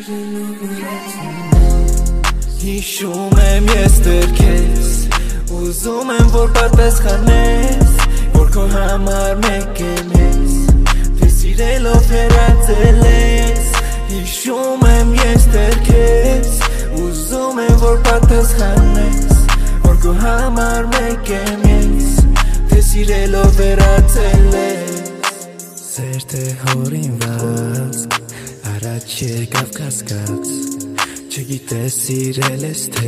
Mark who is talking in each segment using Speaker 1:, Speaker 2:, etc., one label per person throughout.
Speaker 1: Հիշում եմ ես դեռ քեզ, ուզում եմ որ պատասխանես, որ քո համար մեկ եմ ես, թե սիրելով հեռացել ես։ Հիշում եմ ես դեռ քեզ, ուզում եմ որ պատասխանես, որ քո համար մեկ եմ ես, թե սիրելով հեռացել ես։ Սեր թե հորինված, առաջ եկավ կասկած, չգիտես սիրել ես թե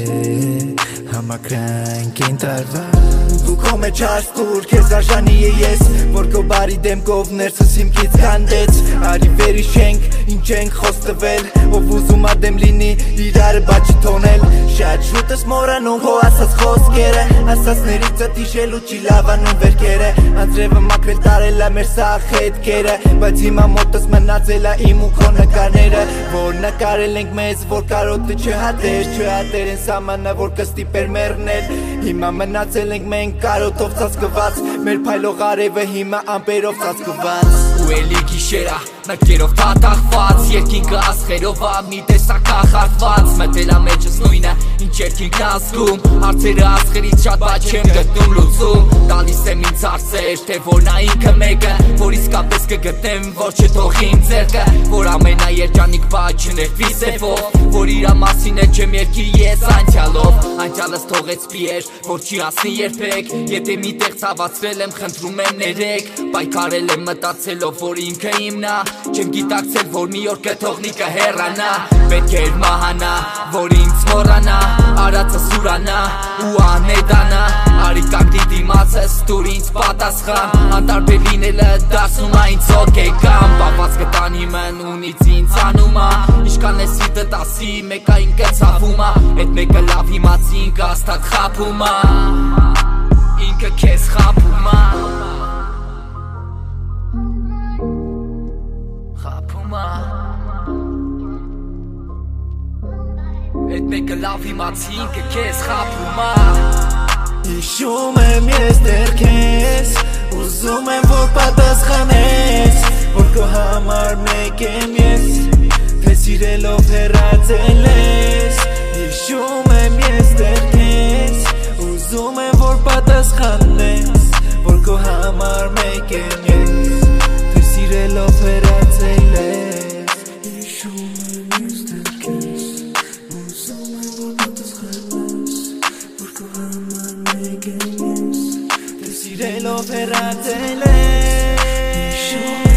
Speaker 1: համակրանք ինտարվալ։ Դու քո մեջ հարստուր, քեզ արժանի է ես, որ քո բարի դեմքով ներսս հիմքից քանդեց։ Արի վերիշենք, ինչ ենք խոստվել, ով ուզում ադեմ լինի իրարը բաչի թոնել։ Շատ շուտ ես մոռանում քո ասած խոսքերը, ասածներից ծտ հիշելու չի լավանում վերքերը, անձրևը մաքրել տարել է մեր սաղ հետքերը, բայց հիմա մոտս մնացել է իմ ու քո նկարները, որ նկարել ենք մեզ, որ կարոտը չհատեր են սամանը, որ կստիպեր մեռնել։ Հիմա մնացել ենք մենք կարոտով ծածկված, մեր փայլող արևը հիմա ամպերով ծածկված։
Speaker 2: Ու էլի գիշերա, նկերով թաթախված, երկինքը ասխերով ա մի տեսակ կախարված, մտելա մեջս նույնը, ինչ երկինքն ասկում, հարցերը ասխերից շատ բաց չեմ գտնում լուծում, տալիս եմ ինձ հարցեր, թե որ նա ինքը մեկը, որ իսկապես կգտնեմ, որ չթողի իմ ձեռքը, որ ամենաերջանիկ բաց չներվի սեվով, որ իրա մասին է չեմ երկի ես անցյալով, անցյալս թողեց պիեր, որ չի ասնի երբեք, եթե մի տեղ ցավացրել եմ, խնդրում եմ ներեք, պայքարել եմ մտածելով, որ ինքը իմն ա, չեմ գիտակցել, որ մի օր կթողնի կհեռանա, պետք էր մահանա, որ ինձ մոռանա, արածը սուրանա ու անեդանա, արի կանգնի դիմացս, դուր ինձ պատասխան, անտարբեր լինելը դասում ա ինձ օգեկան, բաղված կտան իմն ունից ինձ անումա, իշկան է սիտը տասի, մեկա ինքը ցավում ա, էդ մեկը լավ իմացի ինքը աստատ խապում ա, ինքը քեզ խապում ա, Էդ մեկը լավ իմացի ինքը քեզ խապում ա։
Speaker 1: Հիշում եմ ես դեռ քեզ, ուզում եմ որ պատասխանես, որ քո համար մեկ եմ ես, թե սիրելով հեռացել ես։ Հիշում եմ ես դեռ քեզ, ուզում եմ որ պատասխանես, որ քո համար մեկ եմ ես, թե սիրելով հեռացել ես։ Սիրելով հեռացել ես,